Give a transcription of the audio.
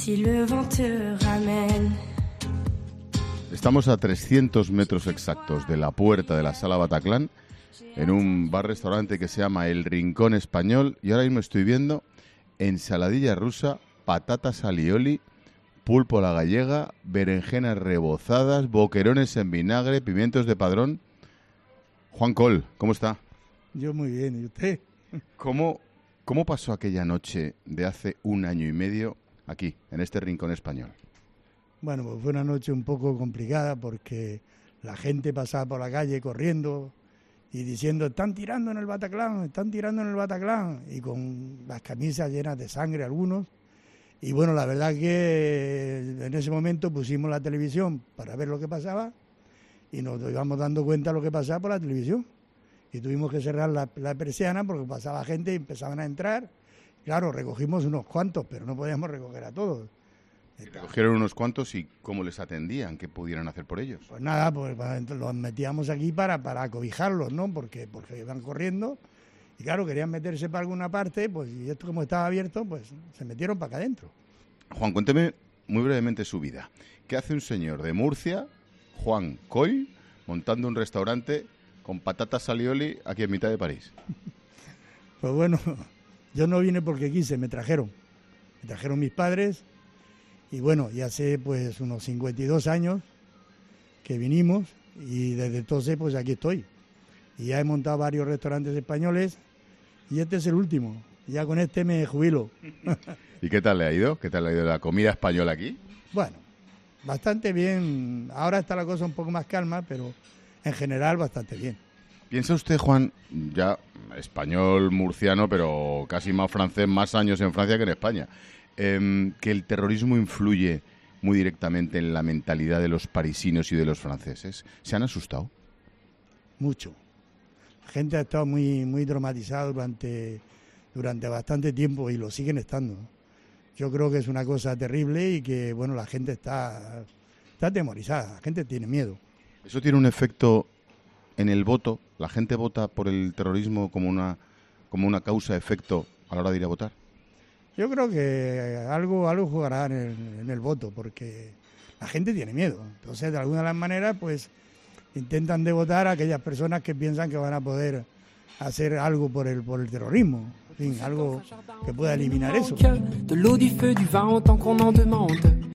si le vent te ramène. Estamos a 300 metros exactos de la puerta de la Sala Bataclan, en un bar-restaurante que se llama El Rincón Español, y ahora mismo estoy viendo ensaladilla rusa, patatas alioli, pulpo a la gallega, berenjenas rebozadas, boquerones en vinagre, pimientos de Padrón. Juan Coll, ¿cómo está? Yo muy bien, ¿y usted? ¿Cómo pasó aquella noche de hace un año y medio aquí, en este Rincón Español? Bueno, pues fue una noche un poco complicada porque la gente pasaba por la calle corriendo y diciendo, están tirando en el Bataclan, y con las camisas llenas de sangre algunos. Y bueno, la verdad que en ese momento pusimos la televisión para ver lo que pasaba y nos íbamos dando cuenta de lo que pasaba por la televisión. Y tuvimos que cerrar la persiana porque pasaba gente y empezaban a entrar. Claro, recogimos unos cuantos, pero no podíamos recoger a todos. Recogieron unos cuantos y ¿cómo les atendían? ¿Qué pudieran hacer por ellos? Pues nada, pues los metíamos aquí para acobijarlos, ¿no? Porque iban corriendo y claro, querían meterse para alguna parte, pues y esto como estaba abierto, pues se metieron para acá adentro. Juan, cuénteme muy brevemente su vida. ¿Qué hace un señor de Murcia, Juan Coll, montando un restaurante con patatas alioli aquí en mitad de París? Pues bueno, yo no vine porque quise, me trajeron mis padres. Y bueno, ya hace pues unos 52 años que vinimos y desde entonces pues aquí estoy. Y ya he montado varios restaurantes españoles y este es el último. Ya con este me jubilo. ¿Y qué tal le ha ido? ¿Qué tal le ha ido la comida española aquí? Bueno, bastante bien. Ahora está la cosa un poco más calma, pero en general bastante bien. ¿Piensa usted, Juan, ya español, murciano, pero casi más francés, más años en Francia que en España, que el terrorismo influye muy directamente en la mentalidad de los parisinos y de los franceses? ¿Se han asustado? Mucho. La gente ha estado muy traumatizada durante bastante tiempo y lo siguen estando. Yo creo que es una cosa terrible y que bueno, la gente está atemorizada, la gente tiene miedo. ¿Eso tiene un efecto en el voto? ¿La gente vota por el terrorismo como una causa-efecto a la hora de ir a votar? Yo creo que algo jugará en el voto, porque la gente tiene miedo. Entonces, de alguna de las maneras, pues intentan votar a aquellas personas que piensan que van a poder hacer algo por el terrorismo. En fin, algo que pueda eliminar eso.